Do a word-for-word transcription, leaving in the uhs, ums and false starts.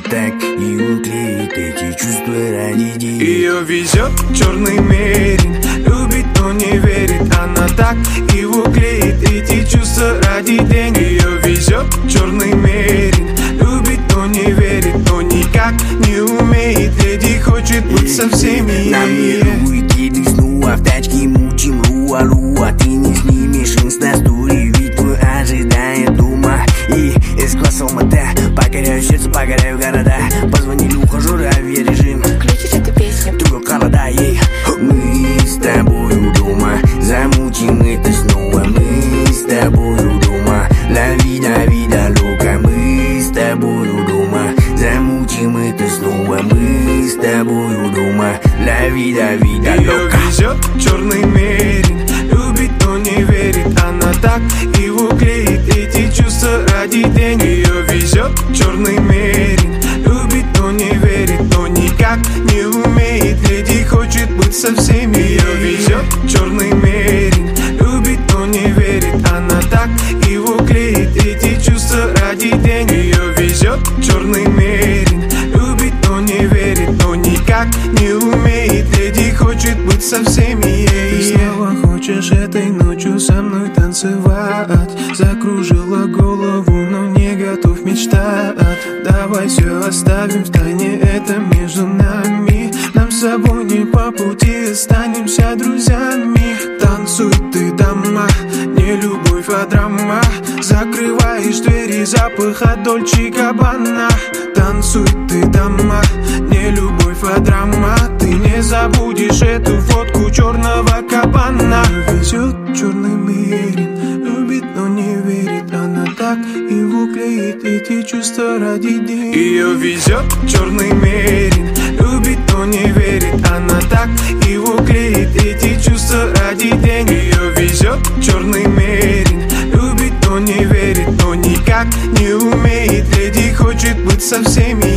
так и уклеит эти чувства ради денег. Ее везет черный мерин, любит, но не верит. Она так и уклеит эти чувства ради денег. Ее везет черный мерин, любит, но не верит, но никак не умеет. Леди хочет быть со всеми. Нам не уйти снова в тачке мучим луа-луа. Ты не снимешь инста-стори, ведь твой ожидает дома. И из класса Алматы покоряю сердце, покоряю города. Позвонили ухажеры, авиарежим. Включишь эту песню? Трубка холода, ей. Мы с тобою дома, замутим это снова. Мы с тобою дома, ла вида, вида, лока. Мы с тобою дома, замутим это снова. Мы с тобою дома, ла вида, вида, лока. Ее везет черный мерин, любит, но не верит. Она так и уклеит эти чувства ради денег. Ее везет черный мерин, любит, но не верит, но никак не умеет. Леди хочет быть со всеми. Ее везет черный мерин, любит, но не верит. Она так и уклеит эти чувства ради денег. Ее везет черный мерин, любит, но не верит, но никак не умеет. Леди хочет быть со всеми. Ты снова хочешь этой ночью со мной танцевать. Закружила голову, но не готов мечтать. Давай все оставим в тайне, это между нами. Нам с собой не по пути, останемся друзьями. Танцуй ты, дама, не любовь, а драма. Закрываешь двери, запах от Дольче и Габбана. Танцуй ты, дама, не любовь, а драма. Ты не забудешь эту фотку черного кабана. Везет черный мерин, любит, но не верит. Она так и уклеит эти чувства ради денег. Ее везет черный мерин, любит, но не верит. Она так и уклеит эти чувства ради денег. Ее везет черный мерин, любит, но не верит, но никак не умеет. Леди хочет быть со всеми.